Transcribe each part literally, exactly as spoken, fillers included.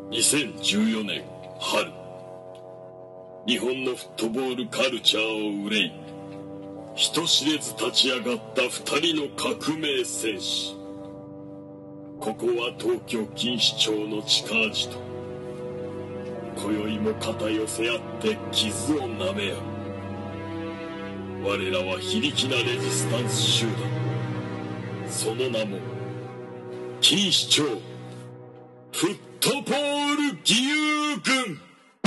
にせんじゅうよねん春、日本のフットボールカルチャーを憂い人知れず立ち上がった二人の革命戦士。ここは東京錦糸町の地下アジト。今宵も肩寄せ合って傷を舐め合う。我らは非力なレジスタンス集団、その名も錦糸町フットボール義勇軍。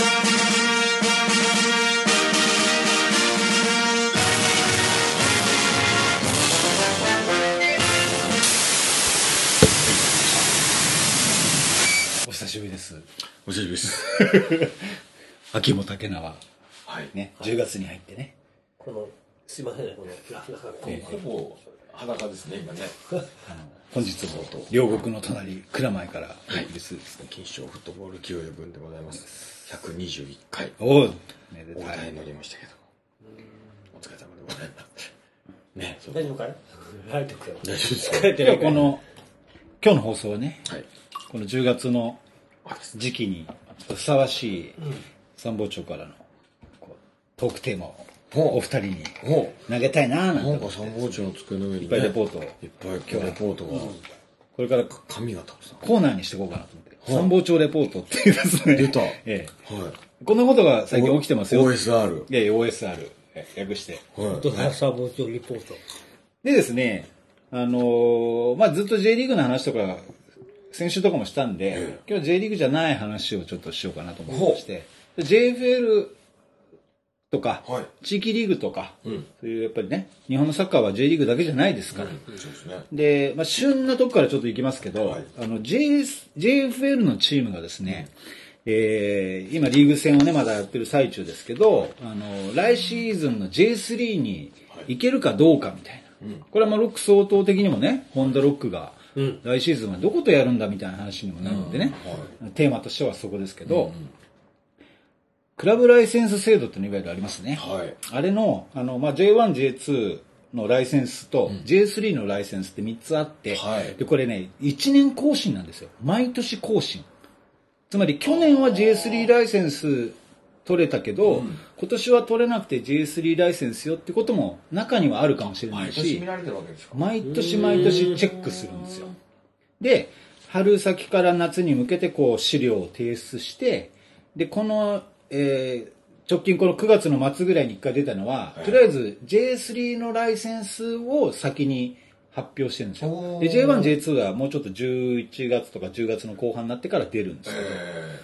お久しぶりです。 お久しぶりです。 秋元竹縄、 はいね、じゅうがつに入ってね。 このすいませんね、このフラフラが、 えー、ほぼ裸ですね今ね。 あの本日も両国の隣蔵前からお送りするですね、 錦糸町フットボール義勇軍でございます。ひゃくにじゅういっかい。 おお、めで大たい。 台乗りましたけど。お疲れ様でございます。ね、 大丈夫かい？大丈夫かよ。 大丈夫ですか。 疲れてるこの今日の放送はね、 はい。 このじゅうがつの時期にふさわしい参謀長からのこうトークテーマをお二人に投げたいなーなんて。 なんか参謀長の机の上に、ね、 いっぱいレポートをいっぱい今日レポートが、うん、 これから紙がたくさんコーナーにしていこうかなと思って、はい、参謀長レポートっていうですね。 出た。 ええ、 はい。 こんなことが最近起きてますよ。 オーエスアール。 いやいや、オーエスアール。略して。 はい。参謀長レポート。 でですね、あのー、まあ、ずっと J リーグの話とか、先週とかもしたんで、ええ、今日 J リーグじゃない話をちょっとしようかなと思いまして、ジェイエフエル とか、はい、地域リーグとか、うん、そういうやっぱりね、日本のサッカーは J リーグだけじゃないですから。うん、そうですね。で、まあ、旬なとこからちょっと行きますけど、はい、あの、J、ジェイエフエル のチームがですね、うん、えー、今リーグ戦をね、まだやってる最中ですけど、あの、来シーズンの ジェイスリー に行けるかどうかみたいな。はい、これはまあ、ロック相当的にもね、ホンダロックが、うん、来シーズンはどことやるんだみたいな話にもなるんでね、うん、はい、テーマとしてはそこですけど、うん、クラブライセンス制度ってのいわゆるありますね。はい、あれの、あの、まあ、ジェイワン、ジェイツー のライセンスと、うん、ジェイスリー のライセンスってみっつあって、はい、で、これね、いちねん更新なんですよ。毎年更新。つまり去年は ジェイスリー ライセンス取れたけど、うん、今年は取れなくて ジェイスリー ライセンスよってことも中にはあるかもしれないし、 毎年見られてるわけですか？ 毎年毎年チェックするんですよ。で、春先から夏に向けてこう資料を提出して、で、この、えー、直近このくがつの末ぐらいにいっかい出たのは、はい、とりあえず ジェイスリー のライセンスを先に発表してるんですよ。で、ジェイワン、ジェイツー はもうちょっとじゅういちがつとかじゅうがつの後半になってから出るんですけど、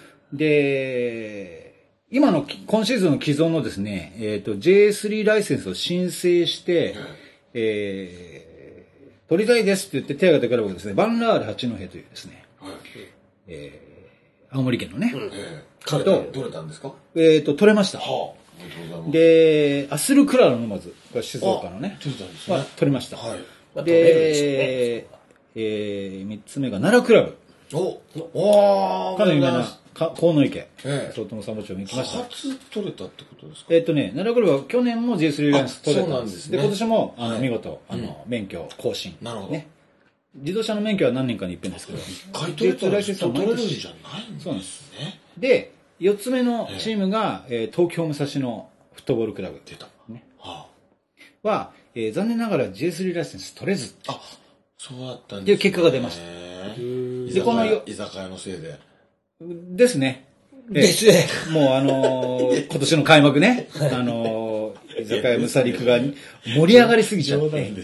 で、今の、今シーズンの既存のですね、えっと、ジェイスリー ライセンスを申請して、えー、取りたいですって言って手を挙げてくればですね、バンラール八戸というですね、はい、えー、青森県のね、うん、えー、と、取れたんですか？ えっと、取れました。はあ、で、アスルクラロのまず、静岡のね、 取れたんですね。 は取りました。はい、で、えー、三つ目が奈良クラブ。 おおかなり有名な河野池、ええ、相当の参謀長に行きました。 初取れたってことですか？ えっとね、奈良クラブは去年も ジェイスリー ライセンス取れたんです。 ですね、で、今年も、あの、はい、見事、あの、うん、免許更新。 なるほど。ね。 自動車の免許は何年かに一遍ですけど、 一回取れたらずっと取れるんじゃないんですね。 そうなんです。で、四つ目のチームが、えー、東京武蔵野フットボールクラブ。 出た。 ね。 はあ、は、えー、残念ながら ジェイスリー ライセンス取れず。 あ、そうだったんですね。 っていう結果が出ました。 で、この居酒屋のせいで。 ですね。 ですね。 もうあのー、今年の開幕ね、あのー、居酒屋ムサリクが盛り上がりすぎちゃって。 冗談です。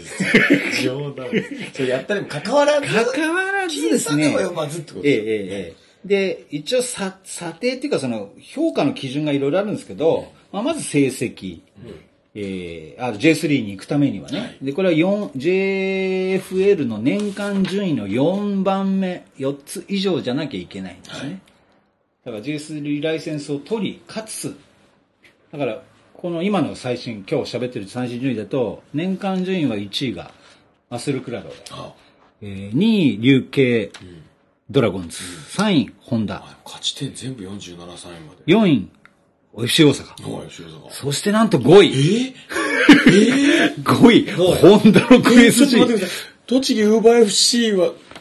冗談です。それやったにも関わらず。 関わらずですね。 まずってことええええ。で、一応査、査定っていうかその評価の基準がいろいろあるんですけど、まあ、まず成績。うんえー、あ ジェイスリー に行くためにはね。はい、で、これはよん、ジェイエフエル の年間順位のよんばんめ、よっつ以上じゃなきゃいけないんですね。はい、だから ジェイエスリー ライセンスを取り、かつ、だから、この今の最新、今日喋ってる最新順位だと、年間順位は、いちいがアスルクラロで、えー、にい琉球ドラゴンズ、うん、さんいホンダ。 勝ち点全部よんじゅうなな、さんいまで。 よんいエフシー 大阪。 エフシー 大阪。 そしてなんとごい。 えー、えー、 ごい。ホンダのクエスト。 栃木ウーバー エフシー は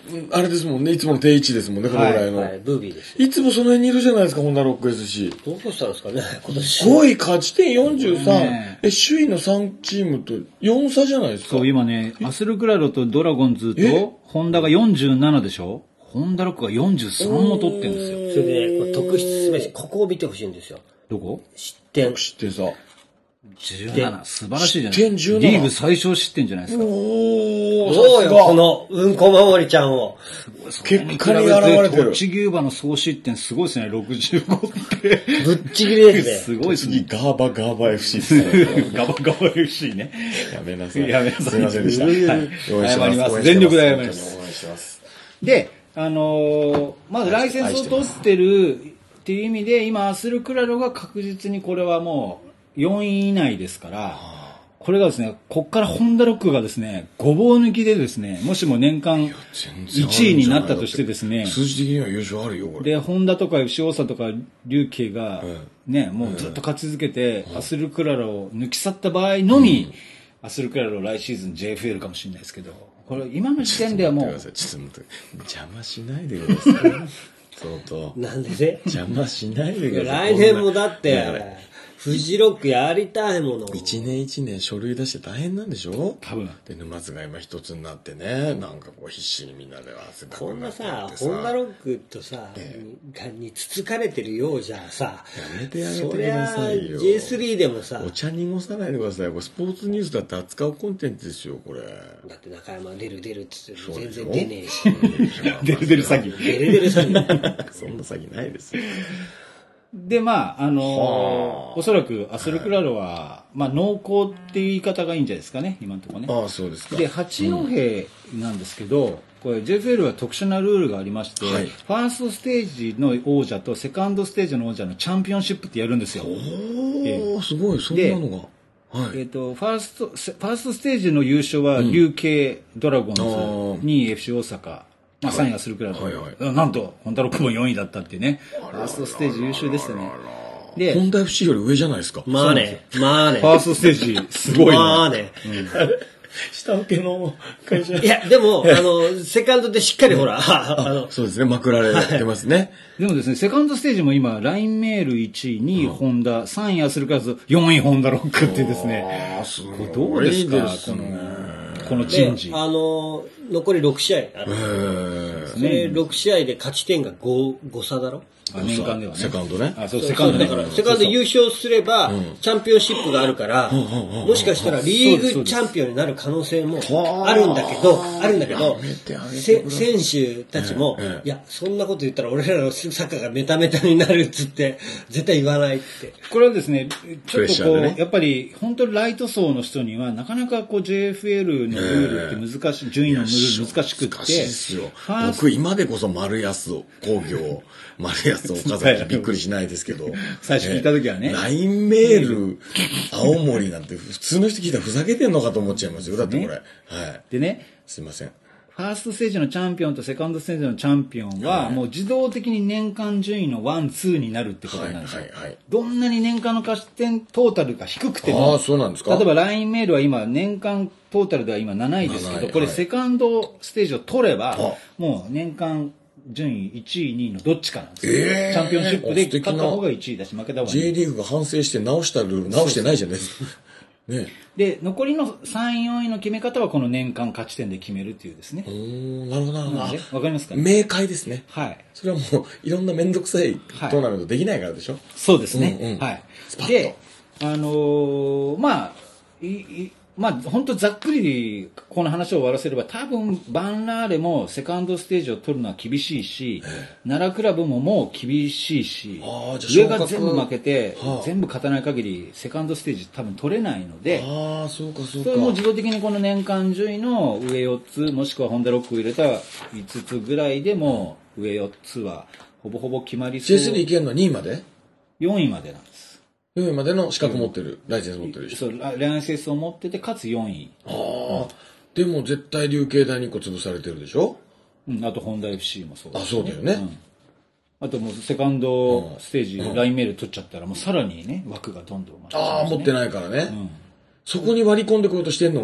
あれですもんね、いつもの定位置ですもんね、このぐらいの。 はい、ブービーです。 いつもその辺にいるじゃないですか、ホンダロック エスシー。 どうしたんですかね、今年。 ごい、勝ち点よんじゅうさん。 ねえ、首位のさんチームとよん差じゃないですか。 そう、今ね、アスルクラロとドラゴンズえと、ホンダがよんじゅうななでしょ、ホンダロックがよんじゅうさんも取ってるんですよ。 それで、これ特筆すべし、ここを見てほしいんですよ。 どこ？ 失点。 知ってさ。 じゅうなな。素晴らしいじゃない失点ですか。 じゅうななリーグ最小失点じゃないですか。 おー、 どうよ、こさの、うんこ守りちゃんを。 すが結果に現れてる。 栃木馬の総失点すごいですね、ろくじゅうごって。 ぶっちぎりですね。 すごいです次、 ね。 ガーバガーバ エフシー ですね。 ガバガバ エフシー ね。 やめなさい。 やめなさいすいませんでした。 はい応援して謝ります応援して全力で謝ります応援してます。 で、あのーまずライセンスを取ってるっていう意味で、今、アスルクラロが確実にこれはもうよんい以内ですから、これがですね、こっからホンダロックがですね、ごぼう抜きでですね、もしも年間いちいになったとしてですね、 数字的には優勝あるよ、これ。 で、ホンダとか吉尾さとか龍慶がね、もうずっと勝ち続けて、アスルクラロを抜き去った場合のみ、アスルクラロ来シーズン ジェイエフエル かもしれないですけど、これ今の時点ではもう、 ちょっと待ってください。邪魔しないでください。相当。 なんでね。 邪魔しないでください。 来年もだっねて、フジロックやりたいもの。 一年一年書類出して大変なんでしょ多分。 で、沼津が今一つになってね、なんかこう必死にみんなで汗かくこんなさ、 ってホンダロックとさ、につつかれてるようじゃさ、 やめてあげてそりくだゃさいよ。 ジェイスリー でもさ、 お茶濁さないでください。これスポーツニュースだって扱うコンテンツですよ、これ。 だって中山出る出るって言ってそうでしょ全然出ねえし、 デルデル詐欺。 出る出る詐欺。 そんな詐欺ないですよ。 で、まあ、あのーはあおそらくアスルクラロは、まあ、濃厚っていう言い方がいいんじゃないですかね、今のところね。 ああ、そうですか。 で、八戸なんですけど、これ ジェイエフエル は特殊なルールがありまして、 はいファーストステージの王者とセカンドステージの王者のチャンピオンシップってやるんですよ。 おー、すごい、そんなのが。はい。 えっ、と、ファースト、ファーストステージの優勝は、琉慶ドラゴンズ、 あーにい エフシー 大阪、まあさんいアスルクラロ、 はいはいなんと、ホンダロックもよんいだったっていうね、ファーストステージ優秀ですよね。で、 ホンダ エフシー より上じゃないですか。 まあね、まあねフ。ァーストステージ、すごいな。 まあね。 下請けの会社。 いや、でも、あの、セカンドでしっかりほら、あの、 そうですね、まくられてますね。 でもですね、セカンドステージも今、ラインメールいちい、にいホンダ、さんいアスルクラロ、よんいホンダロックってですね、 ああ、すごい。 どうですか、 ですこのね。、 このチェンでジ。 あの、残りろく試合ある。 へーそれろく試合で勝ち点が 5, 5差だろ。 あ年間ではね。 セカンドね。 あ、そう、セカンドね。 だから、セカンド優勝すれば、チャンピオンシップがあるから、もしかしたらリーグチャンピオンになる可能性もあるんだけど、あるんだけど、せ選手たちも、いや、そんなこと言ったら俺らのサッカーがメタメタになるっつって、絶対言わないって。 これはですね、ちょっとこう、 プレッシャーでねやっぱり、本当にライト層の人には、なかなかこう ジェイエフエル のルールって難しい、順位のルール難しくって、 難しいですよ。 ファース僕、今でこそ丸安を、工業、丸安を岡崎びっくりしないですけど。 最初聞いた時はねえー ライン メール、青森なんて、普通の人聞いたらふざけてんのかと思っちゃいますよ。だってこれ。はい。 でね、 すいません。 ファーストステージのチャンピオンとセカンドステージのチャンピオンは、もう自動的に年間順位のワン、ツーになるってことなんですよ。 はいはいはいどんなに年間の勝ち点トータルが低くてあも、 あ、そうなんですか。 例えば ライン メールは今、年間トータルでは今なないですけど、 なないこれはいセカンドステージを取ればあ、 もう年間順位いちい、にいのどっちかなんですよ。 えーチャンピオンシップで素敵な勝った方がいちいだし、負けた方が J にい。 リーグが反省して直したルール、直してないじゃないですか。ね。 で、残りのさんい、よんいの決め方はこの年間勝ち点で決めるっていうですねう。ーん、なるほどなるほど。 なのでわかりますかね。 明快ですね。 はい。 それはもう、いろんなめんどくさいトーナメントできないからでしょ。 そうですね。 うんうんはいスパッ。とで、あのーまあ、いいまあ、本当ざっくりこの話を終わらせれば、多分バンラーレもセカンドステージを取るのは厳しいし、奈良クラブももう厳しいしあー、じゃあ上が全部負けて、 はあ全部勝たない限りセカンドステージ多分取れないので、 ああ、そうかそうか。 それも自動的にこの年間順位の上よっつ、もしくはホンダロックを入れたいつつぐらいでも上よっつはほぼほぼ決まりそう。 ジェイスリー いけるのはにいまでよんいまでなんです。 よんいまでの資格持ってる、ライセンス持ってる人。 そう、ライセンスを持ってて、かつよんい。 ああ、でも絶対琉球大にいっこ潰されてるでしょ。 うん、あとホンダ エフシー もそうだあ、 しそうだよね。 うんあともうセカンドステージ、ラインメール取っちゃったら、もうさらにね、枠がどんどん増してああ、持ってい。 ないからね。 うんそこに割り込んでこようとしてんのが、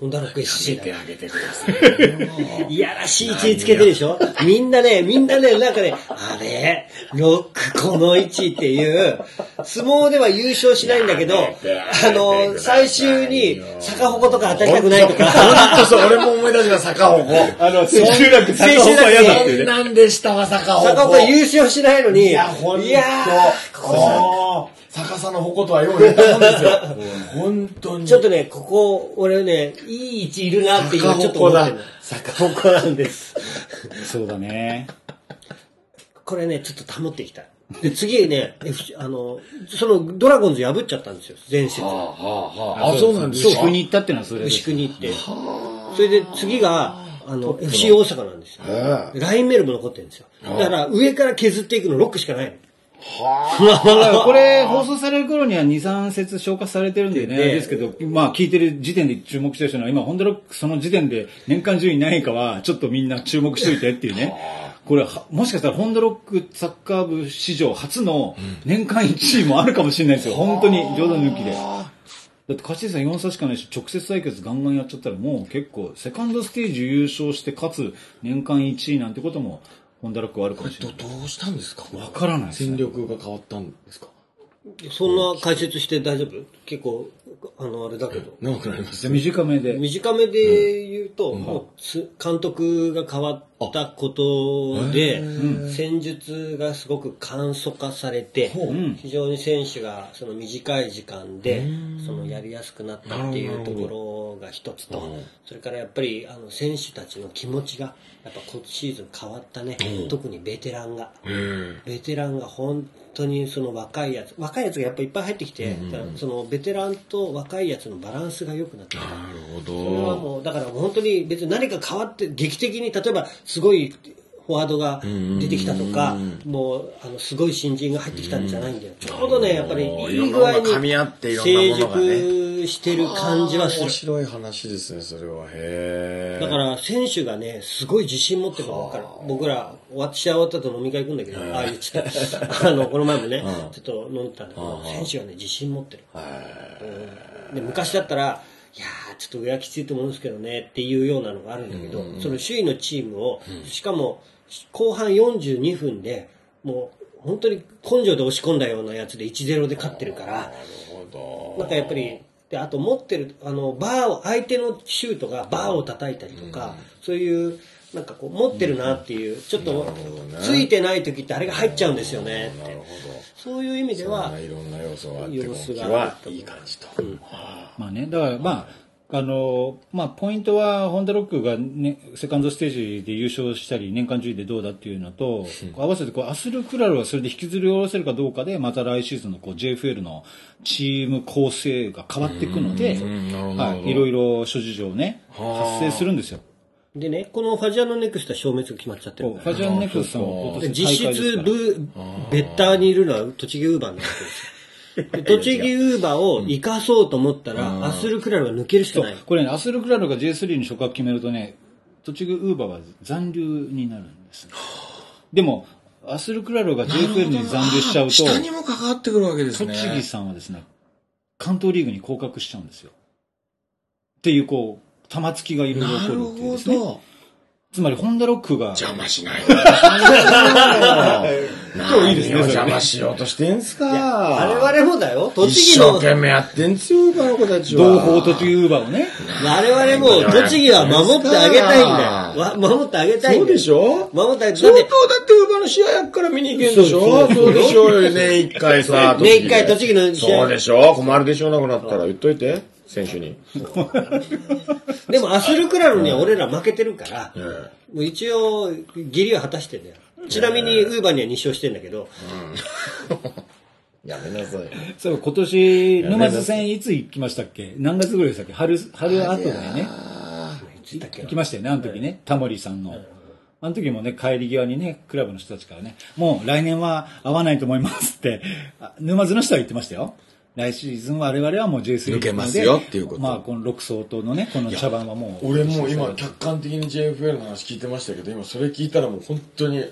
ホンダロック エスシー だよ。 あげてください。 いやらしい位置につけてるでしょみんなね、みんなね、なんかね、あれ、ロックこの位置っていう、相撲では優勝しないんだけど、あの、最終に坂鉾とか当たりたくないとか。 そうそう、俺も思い出した坂鉾。 あの、千秋楽坂鉾は嫌だっていうね。 なんでしたわ、坂鉾。 坂鉾優勝しないのに、 いや、ほんと。 いやー、逆さの鉾とはよう言ったもんですよ。本当に。 ちょっとね、ここ、俺ね、いい位置いるなっていうのちょっと思ってる。坂鉾なんです。 そうだね。 これね、ちょっと保っていきたい。で、次ね、F、あの、そのドラゴンズ破っちゃったんですよ、前節。 はあ、はあ、はあ。あ、そうなんですか。 牛久に行ったっていうのはそれです。 牛久に行って。それで次が、あの、エフシー 大阪なんですよ。ラインメルも残ってるんですよ。だから上から削っていくのろっくしかないの。 はあ。これ放送される頃にはに、さん節消化されてるんでね、ですけど、まあ聞いてる時点で注目してる人は今、ホンダロックその時点で年間順位ないかは、ちょっとみんな注目しといてっていうね。これもしかしたらホンダロックサッカー部史上初の年間いちいもあるかもしれないですよ。本当に冗談抜きで。だって勝ち点さんよん差しかないし、直接対決ガンガンやっちゃったらもう結構、セカンドステージ優勝して、かつ年間いちいなんてことも、ホンダロックはあるかもしれない。 どうしたんですか？ わからないですね。 戦力が変わったんですか？ そんな解説して大丈夫？結構、あの、あれだけど。 長くなります。 じゃ短めで。 短めで言うと、うん、もう監督が変わったことで、うん、戦術がすごく簡素化されて、うん、非常に選手がその短い時間で、そのやりやすくなったっていうところが一つと、それからやっぱりあの選手たちの気持ちが、やっぱ今シーズン変わったね。特にベテランが。ベテランが本当にその若いやつ、若いやつがやっぱいっぱい入ってきて、そのベテランと若いやつのバランスが良くなってきた。 なるほど。 それはもう、だから本当に別に何か変わって、劇的に、例えばすごいフォワードが出てきたとか、もう、あの、すごい新人が入ってきたんじゃないんだよ。ちょうどね、やっぱりいい具合に成熟してる感じはする。 面白い話ですね、それは。へだから選手がね、すごい自信持ってるの分かる。僕ら、終わって、試合終わった後飲み会行くんだけど、ああいうちょっと、あの、この前もね、ちょっと飲んでたんだけど、選手がね、自信持ってる。で昔だったら、いやー、ちょっと上はきついと思うんですけどねっていうようなのがあるんだけど、その首位のチームを、しかも後半よんじゅうにふんで、もう本当に根性で押し込んだようなやつでいちたいゼロで勝ってるから、なんかやっぱり、で、あと持ってる、あの、バーを、相手のシュートがバーを叩いたりとか、そういう、なんかこう持ってるなっていう、ちょっとついてない時ってあれが入っちゃうんですよねって。そういう意味では、 いろんな要素があって、今季はいい感じと。うん、 まあね、だからまあ、あの、まあ、ポイントは、ホンダロックがね、セカンドステージで優勝したり、年間順位でどうだっていうのと、うん、合わせてこう、アスルクラルはそれで引きずり下ろせるかどうかで、また来シーズンのこう ジェイエフエル のチーム構成が変わっていくので、はい、いろいろ諸事情ね、発生するんですよ。 でね、このファジアノネクストは消滅が決まっちゃってる。 ファジアノネクストも実質ブ、ベッターにいるのは栃木ウーバーなんですよ。栃木ウーバーを生かそうと思ったら、うん、アスルクラルは抜けるしかない。 これね、アスルクラルが ジェイスリー に昇格決めるとね、栃木ウーバーは残留になるんです。でも、アスルクラルが ジェイエフエル に残留しちゃうと、 下にも関わってくるわけですね。 栃木さんはですね、関東リーグに降格しちゃうんですよ。っていう、こう、玉突きがいろいろ起こるっていうですね。つまり、ホンダロックが。 邪魔しない。今日いいですね。 邪魔しようとしてんすか。 我々もだよ。 栃木の。一生懸命やってんすよ、今の子たちは。 同胞栃木ウーバーをね。 我々も栃木は守ってあげたいんだよ。守ってあげたいんだよ。 そうでしょ守ってあげたい。 相当だってウーバーの試合やっから見に行けんでしょ。そうでしょうよね、一回さ。 ね、一回栃木の試合。そうでしょ。困るでしょ、なくなったら言っといて。選手に。 でもアスルクラルには俺ら負けてるから、もう一応義理は果たしてんだよ。ちなみにウーバーにはに勝してんだけど。 うん、やめなさい。 そう、今年、沼津戦いつ行きましたっけ？何月ぐらいでしたっけ？春、春後だよね。行きましたよね、あの時ね。タモリさんの。あの時もね、帰り際にね、クラブの人たちからね、もう来年は会わないと思いますって、沼津の人は言ってましたよ。来シーズン我々はもう ジェイスリー抜けますよっていうこと。 まあこのろく相当のね、この茶番はもう。 俺もう今客観的に ジェイエフエル の話聞いてましたけど、今それ聞いたらもう本当に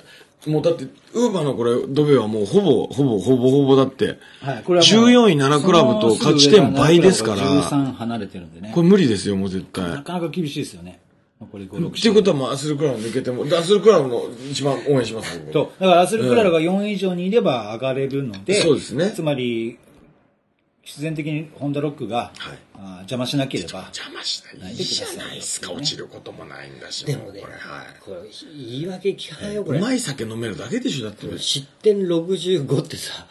もうだって、ウーバーのこれ、ドベはもうほぼ、ほぼ、ほぼほぼだって、 はい、これはじゅうよんいななクラブと勝ち点倍ですから、 じゅうさん離れてるんでね。 これ無理ですよ、もう絶対。 なかなか厳しいですよね。残りご、ろくっていうことは、もうアスルクラブ抜けても、アスルクラブの一番応援します、 そう。だからアスルクラブがよんい以上にいれば上がれるので、 そうですね。 つまり、必然的にホンダロックが、はい、あ邪魔しなければ。 邪魔しない。いいじゃないですか。落ちることもないんだし。 でもね、これ、はい、これ言い訳聞かないよ、これ。 うまい酒飲めるだけでしょ、だって。 失点ろくじゅうごってさ、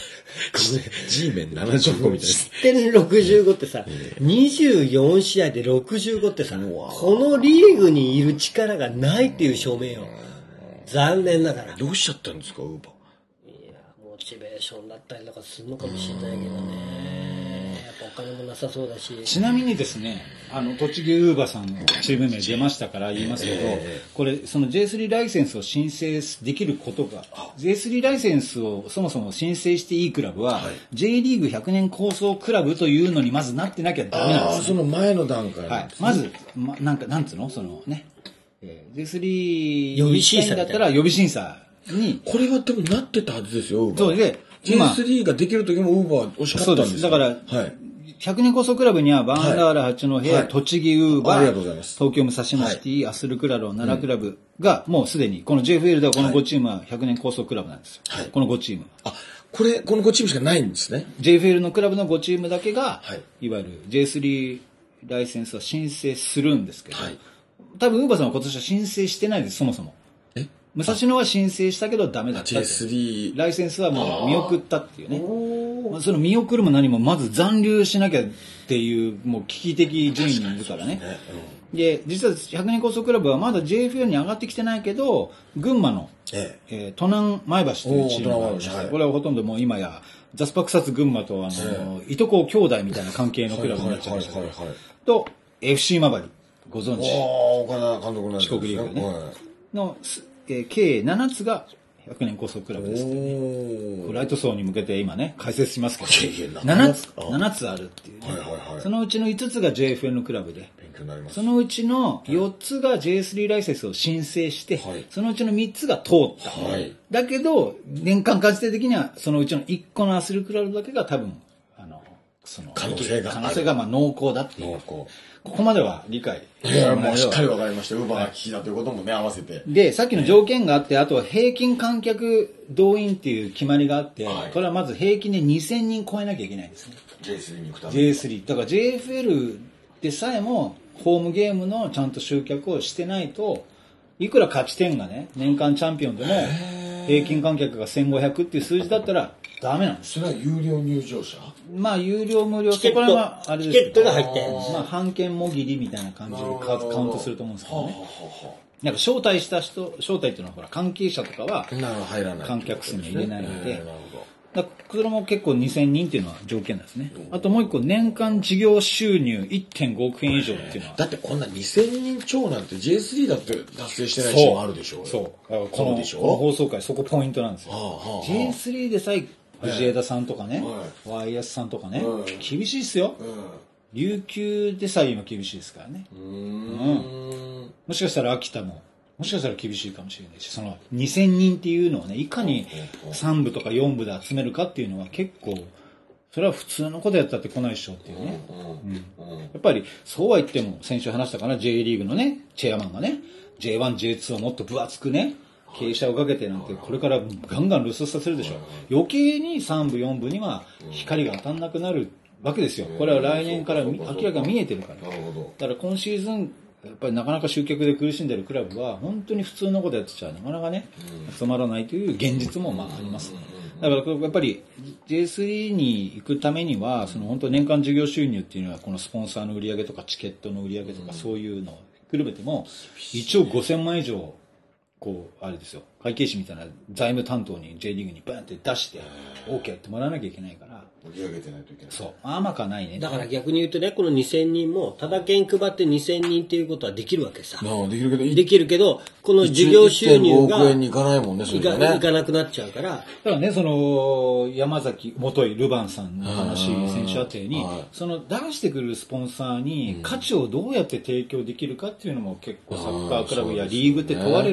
G メンななじゅうごみたいな。 失点ろくじゅうごってさ、にじゅうよん試合でろくじゅうごってさ、このリーグにいる力がないっていう証明よ。残念ながら。 どうしちゃったんですか、ウーバー。 モチベーションだったりとかするのかもしれないけどね。やっぱお金もなさそうだし。 ちなみにですね、あの、栃木ウーバーさんのチーム名出ましたから言いますけど、えー、これ、その ジェイスリー ライセンスを申請できることが、ジェイスリー ライセンスをそもそも申請していいクラブは、はい、J リーグひゃくねん構想クラブというのにまずなってなきゃダメなんです、ね。 ああ、その前の段階、 はい。まず、ま、なんか、なんつうのそのね、えー、ジェイスリー 予備審査だったら予備審査に。 これは多分なってたはずですよ、ウーバー。 そうで、 ジェイスリー ができる時もウーバー惜しかったんですよ。そうです。 だから、はい、ひゃくねん構想クラブにはバンダーラ八戸、はい、栃木ウーバー、 ありがとうございます、 東京武蔵野シティ、はい、アスルクラロ奈良クラブがもうすでに、この ジェイエフエル ではこのごチームはひゃくねん構想クラブなんですよ。はい、このごチーム。 あ、これ、このごチームしかないんですね。 ジェイエフエル のクラブのごチームだけが、はい、いわゆる ジェイスリー ライセンスを申請するんですけど、はい、多分ウーバーさんは今年は申請してないです、そもそも。え武蔵野は申請したけどダメだった。 ジェイスリーライセンスはもう見送ったっていうね。その見送るも何もまず残留しなきゃっていうもう危機的順位にいるからね。で、実はひゃくねん構想クラブはまだ ジェイエフエル に上がってきてないけど、群馬の、えええー、都南前橋というチームがあるんです。これはほとんどもう今やザスパ草津群馬とあの、ええ、いとこ兄弟みたいな関係のクラブになっちゃいました。と、エフシー マバリ、ご存知。 岡田監督の四国リーグね。はい、の、えー、計ななつがひゃくねん構想クラブです、ね。ライト層に向けて今ね、解説しますけど、ななつ、ななつあるっていう、ね、はいはいはい。そのうちのいつつが ジェイエフエル のクラブで、勉強になります。そのうちのよっつが ジェイエスリー ライセンスを申請して、はい、そのうちのみっつが通った。はい、だけど、年間価値定的にはそのうちのいっこのアスルクラブだけが多分、あの、その可能性が可能性がまあ濃厚だっていう。濃厚。ここまでは理解。 いや、もうしっかりわかりました。ウーバーが聞きだということもね、合わせて。 で、さっきの条件があって、あとは平均観客動員っていう決まりがあって、はい、これはまず平均でにせんにん超えなきゃいけないんですね。 ジェイスリー に行くために。 ジェイエスリー。だから ジェイエフエル でさえも、ホームゲームのちゃんと集客をしてないと、いくら勝ち点がね、年間チャンピオンでも、平均観客がせんごひゃくっていう数字だったら、ダメなんです。 それは有料入場者？ まあ、有料無料、そこらはあれです。 チケットが入ってるんです。 まあ、半券もぎりみたいな感じでカウントすると思うんですけどね。なんか招待した人、招待っていうのはほら、関係者とかは、観客数に入れないので、だそれも結構にせんにんっていうのは条件なんですね。あともう一個、年間事業収入 いってんごおくえん以上っていうのは。 だってこんなにせんにん超なんて ジェイエスリー だって達成してないチームあるでしょ。 そう。そうこの、この放送回、そこポイントなんですよ。ジェイエスリー でさえ、藤枝さんとかね、ワイエスさんとかね、厳しいっすよ。琉球でさえ今厳しいですからね。うん。もしかしたら秋田も、もしかしたら厳しいかもしれないし、そのにせんにんっていうのをね、いかにさんぶとかよんぶで集めるかっていうのは結構、それは普通のことやったって来ないでしょっていうね。うん、やっぱりそうは言っても、先週話したかな、J リーグのね、チェアマンがね、ジェイワン、ジェイツー をもっと分厚くね、傾斜をかけてなんて、これからガンガン露出させるでしょ。余計にさんぶ、よんぶには光が当たんなくなるわけですよ。これは来年から明らかに見えてるから。だから今シーズン、やっぱりなかなか集客で苦しんでるクラブは、本当に普通のことやってちゃなかなかね、集まらないという現実もまああります。だからやっぱり ジェイスリー に行くためには、その本当年間事業収入っていうのは、このスポンサーの売り上げとかチケットの売り上げとかそういうのを比べても、一応ごせんまん以上、こう、あれですよ、会計士みたいな財務担当に J リーグにバーンって出して、OK ってもらわなきゃいけないから。 盛り上げてないといけない。 そう。甘かないね。 だから逆に言うとね、このにせんにんも、ただ券配ってにせんにんっていうことはできるわけさ。 ああ、できるけど、 できるけど、この事業収入が、 いってんごおくえんにいかないもんね、それね。 いかなくなっちゃうから。だからね、その、山崎元井ルヴァンさんの話、選手宛てに、その出してくるスポンサーに価値をどうやって提供できるかっていうのも結構サッカークラブやリーグって問われるんですよ。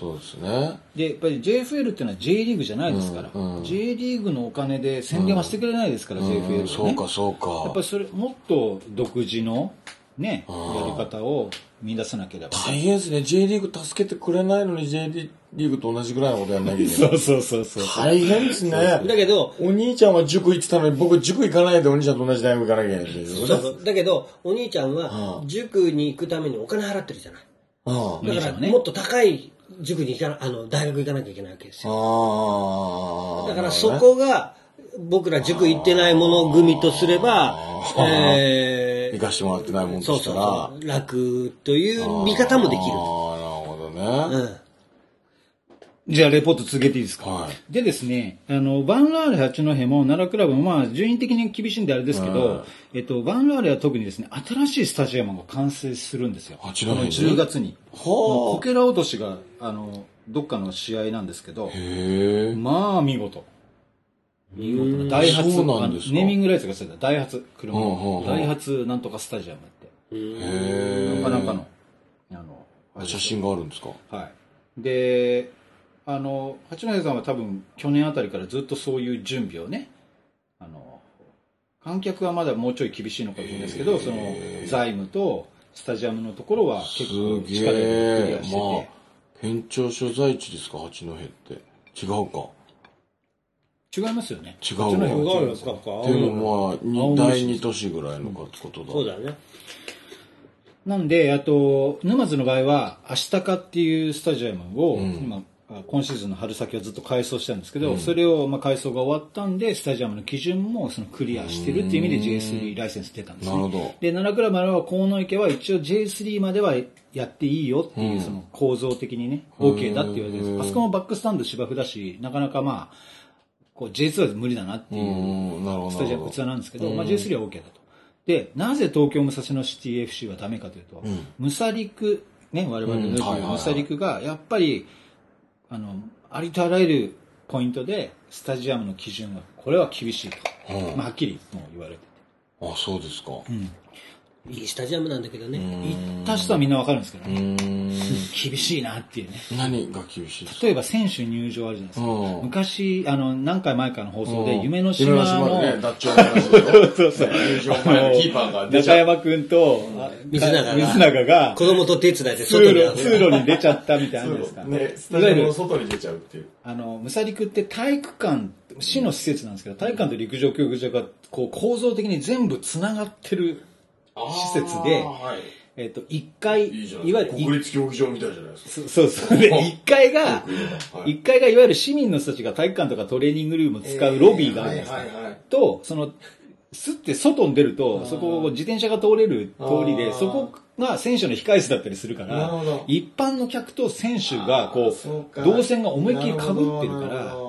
そうですね。 で、やっぱり ジェイエフエル っていうのは J リーグじゃないですから、 うんうん、 J リーグのお金で宣伝はしてくれないですから、うん、ジェイエフエル はね。 そうか、そうか。 やっぱりそれ、もっと独自の、ね、やり方を見出さなければ。 大変ですね。J リーグ助けてくれないのに J リーグと同じぐらいのことやんなきゃいけない。 そうそうそうそう。 大変ですね。だけど、 お兄ちゃんは塾行ってたのに、僕塾行かないでお兄ちゃんと同じ大学行かなきゃいけないんですよ。 そうそう。だけど、お兄ちゃんは塾に行くためにお金払ってるじゃない。ああだから、ね、もっと高い塾に行かな、あの、大学行かなきゃいけないわけですよ。あだからそこが、僕ら塾行ってない者組とすれば、 えー、行かしてもらってないもんとしたら、そうそうそう楽という見方もできる。 ああ、なるほどね。 うん。じゃあ、レポート続けていいですか。 はい、 でですね、あの、バンラーレ八戸も奈良クラブも、まあ、順位的に厳しいんであれですけど、はい、えっと、バンラーレは特にですね、新しいスタジアムが完成するんですよ。 八戸にじゅうがつに。はあ。こけら落としが、あの、どっかの試合なんですけど、 へまあ、見事。見事なダイハツ、 そうなんですか。 ネーミングライツがついたダイハツ、車の、ダイハツなんとかスタジアムって。 へなかなかの、あの、 写真があるんですか。 はい。で、あの、八戸さんは多分去年あたりからずっとそういう準備をね、あの、観客はまだもうちょい厳しいのかと思うんですけど、その財務とスタジアムのところは結構力でクリアしてて。まあ、 県庁所在地ですか、八戸って。違うか。 違いますよね。 違うわ。違うんですか。 でもまあ、だいに都市ぐらいのことだ。 そうだね。 なんで、あと、沼津の場合は、アシタカっていうスタジアムを、うん、今、今シーズンの春先はずっと改装したんですけど、うん、それを、まあ、改装が終わったんで、スタジアムの基準もそのクリアしてるっていう意味で ジェイスリー ライセンス出たんですね。 なるほど。 で、奈良クラブは河野池は一応 ジェイスリー まではやっていいよっていう、うん、その構造的にね、OK だって言われてるんです。あそこもバックスタンド芝生だし、なかなかまあ、こう ジェイツー は無理だなっていうスタジアム器なんですけど、まあ、ジェイスリー は OK だと。で、なぜ東京武蔵野シティ エフシー はダメかというと、うん、ムサリク、ね、我々のムサリクが、やっぱり、あの、ありとあらゆるポイントで、スタジアムの基準は、これは厳しいと。うん、まあ、はっきりもう言われてて。 あ、そうですか。 うん。いいスタジアムなんだけどね。 行った人はみんなわかるんですけどね。厳しいなっていうね。 何が厳しいですか？ 例えば選手入場あるじゃないですか。昔、あの、何回前かの放送で、夢の島の、 夢の島でね、ダッチョウの話でしょ。 そうそう。 入場前のキーパーが出ちゃう。 中山くんと、 水永が、 水永が、 子供と手伝いで外に、通路に出ちゃったみたいなですか。 ね、スタジアムの外に出ちゃうっていう。 あの、ムサリクって体育館、市の施設なんですけど、体育館と陸上競技場が、こう、構造的に全部繋がってる、施設で、はい、えっ、ー、と、一階、 いいじゃん、いわゆる国立競技場みたいじゃないですか。 そうそう。で、一階が、一階がいわゆる市民の人たちが体育館とかトレーニングルームを使うロビーがあるんですか。と、その、すって外に出ると、そこを自転車が通れる通りで、そこが選手の控え室だったりするから、一般の客と選手が、こう、動線が思いっきり被ってるから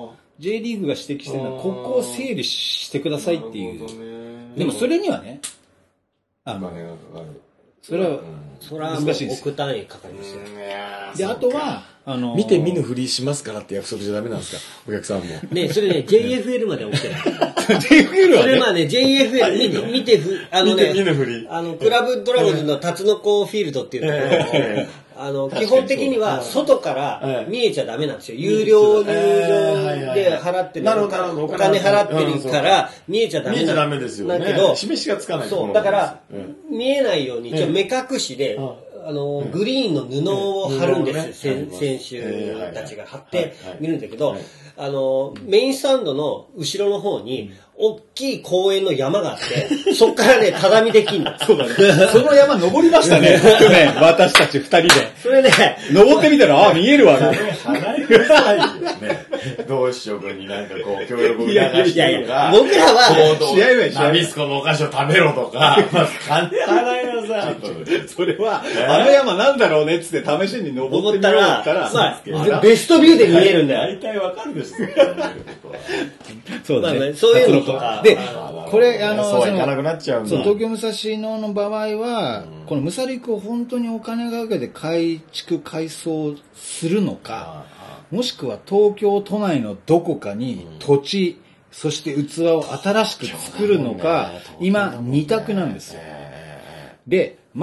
、J リーグが指摘してるのは、ここを整理してくださいっていう。でもそれにはね、あの、それは、 それは難しいです。億単位かかりますよ。 で、あとは、あの、 見て見ぬふりしますからって約束じゃダメなんですか、お客さんも。 ね、それね、ジェイエフエル まで OK だ。 ジェイエフエル はね。 それまあね、ジェイエフエル 見て、見てふ、あのね、 見て見ぬふり。 あの、クラブドラゴンズのタツノコフィールドっていうところを、あの、基本的には外から見えちゃダメなんですよ。有料入場で払ってる。お金払ってるから見えちゃダメ。 見えちゃダメですよね。 だけど、 示しがつかない。 そう、だから、見えないように、一応目隠しで、あの、グリーンの布を貼るんです、選手たちが貼って見るんだけど、あの、メインスタンドの後ろの方に、大きい公園の山があって、そっからね、ただみできんの。 そうだね。その山登りましたね、去年、私たち二人で。 それね、 登ってみたら、あ、見えるわ、ね。 離れてないよね。どうしようかになんかこう、協力を促してとか。 僕らは、 試合はナビスコのお菓子を食べろとか、金払いなさい。 それは、あの山なんだろうねっつって試しに登ってみようったら、 まあ、ベストビューで見えるんだよ。 大体わかるでしょ。 そうだね。 そういうのとか。 で、これ、あの、 そうはいかなくなっちゃうんだ。 そう、東京武蔵野の場合は、このムサリクを本当にお金がかけて改築、改装するのか、もしくは東京都内のどこかに土地、そして器を新しく作るのか、今、二択なんですよ。で、まあ、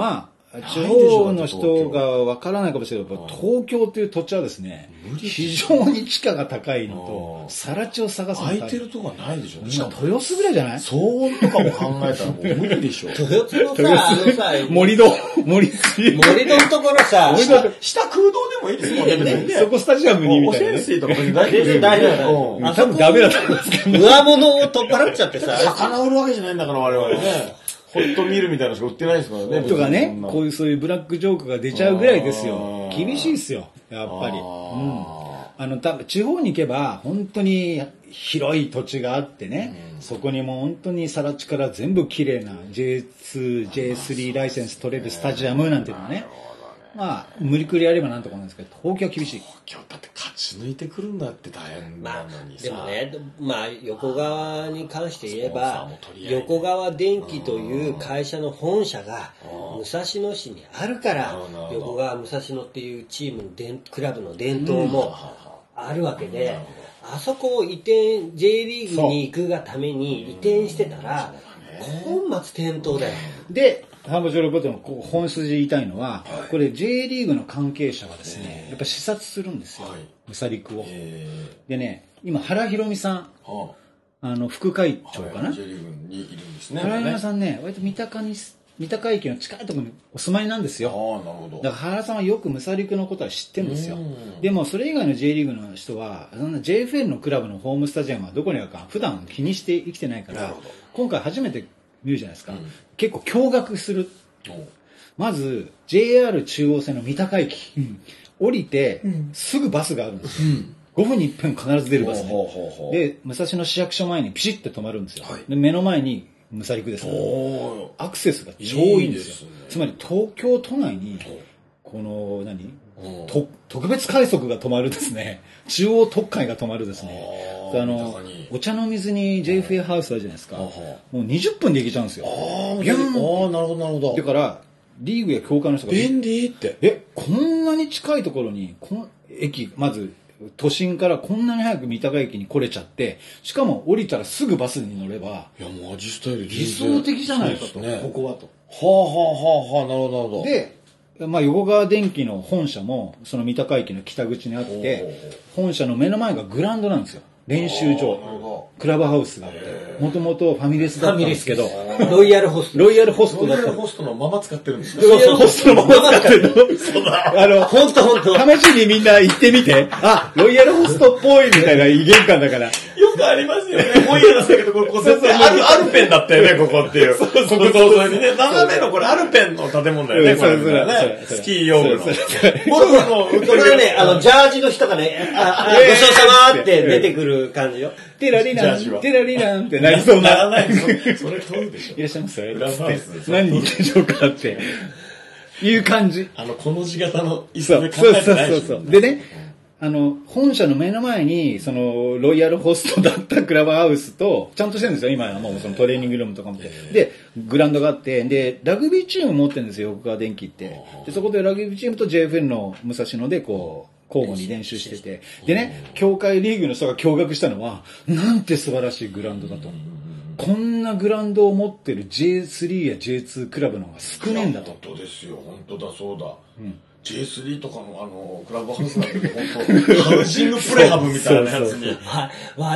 地方の人がわからないかもしれないけど、東京という土地はですね、非常に地価が高いのと、更地を探すの空いてるとこはないでしょ。 今、豊洲ぐらいじゃない？ 騒音とかも考えたらもう無理でしょ。 豊洲のさ、あのさ、 森戸、森津。 森戸のところさ、 下空洞でもいいですもんね。 そこスタジアムにみたいな。 汚染水とか別に大丈夫。 大丈夫。 多分ダメだと思いますけど。 上物を取っ払っちゃってさ。 魚売るわけじゃないんだから我々ね。ホットミールみたいなのしか売ってないですからね。 とかね、こういうそういうブラックジョークが出ちゃうぐらいですよ。厳しいですよ、やっぱり。うん。あの、多分地方に行けば、本当に広い土地があってね、うん、そこにもう本当に更地から全部綺麗な ジェイツー、ジェイスリー ライセンス取れるスタジアムなんていうのはね、まあ、無理くりやればなんとかなんですけど、東京は厳しい。 東京だって勝ち抜いてくるんだって大変なのにさ。 まあ、でもね、まあ、横川に関して言えば、横川電機という会社の本社が武蔵野市にあるから、横川武蔵野っていうチームのクラブの伝統もあるわけで、あそこを移転、J リーグに行くがために移転してたら、本末転倒だよ。 で、ハンバジョレポートの本筋言いたいのは、はい、これ J リーグの関係者がですね、やっぱ視察するんですよ。はい、ムサリクを。でね、今原弘美さん、はあ、あの副会長かな。はい、J リーグにいるんですね。原弘美さんね、割と三鷹に三鷹駅の近いところにお住まいなんですよ。 ああ、なるほど。 だから原さんはよくムサリクのことは知ってるんですよ。でもそれ以外の J リーグの人は、そんな ジェイエフエル のクラブのホームスタジアムはどこにあるか普段気にして生きてないから、今回初めて見るじゃないですか。うん、結構驚愕する。まず ジェイアール 中央線の三鷹駅、うん、降りて、うん、すぐバスがあるんですよ、うん、ごふんにいっぷん必ず出るバス、ね、ほうほうほうで武蔵野市役所前にピシッて止まるんですよ、はい、で目の前にムサリクですから、アクセスが超いいんですよ。いいですね、つまり東京都内にこの何と特別快速が止まるですね、中央特快が止まるですね、あのお茶の水に ジェイエフエー ハウスあるじゃないですか、もうにじゅっぷんで行けちゃうんですよ。 ああ、なるほどなるほど。 だからリーグや協会の人が便利ってえこんなに近いところにこの駅、まず都心からこんなに早く三鷹駅に来れちゃって、しかも降りたらすぐバスに乗れば、 いやもうアジスタイル理想的じゃないかと、ね、ここはと。 はあはあはあはあ、なるほどなるほど。 で、まあ、横川電機の本社もその三鷹駅の北口にあって、本社の目の前がグラウンドなんですよ。練習場、クラブハウスがあって、もともとファミレスだったんですけど、 ロイヤルホスト。 ロイヤルホストだった。 ロイヤルホストのまま使ってるんですか？ ロイヤルホストのまま使ってるの？ そうだ。 あの、ほんとほんと。試しにみんな行ってみて、あ、ロイヤルホストっぽいみたいな威厳感だから。 よくありますよね。本屋だったけど、これ、ここ、アル、アルペンだったよね、ここっていう。そうそうそう。国道沿いにね、斜めのこれ、アルペンの建物だよね、これね。スキー用具の。ゴルフの、 これはね、あの、ジャージの人がね、あ、ごちそうさまって出てくる感じよ。 テラリラン、テラリランってなりそうな。 ならない。それ通るでしょ。 いらっしゃいますよ。何人でしょうかっていう感じ。 あの、この字型の椅子で考えてないでしょ。 そうそうそう。でね、あの、本社の目の前に、その、ロイヤルホストだったクラブハウスと、ちゃんとしてるんですよ、今はもうそのトレーニングルームとかも。で、グラウンドがあって、で、ラグビーチーム持ってるんですよ、横川電機って。で、そこでラグビーチームと ジェイエフエル の武蔵野で、こう、交互に練習してて。でね、協会リーグの人が驚愕したのは、なんて素晴らしいグラウンドだと。こんなグラウンドを持ってる ジェイスリー や ジェイツー クラブの方が少ねえんだと。 本当ですよ、本当だ、そうだ。うん、ジェイスリー とかのあのクラブハウスなんて本当ハウジングプレハブみたいなやつに。 はい、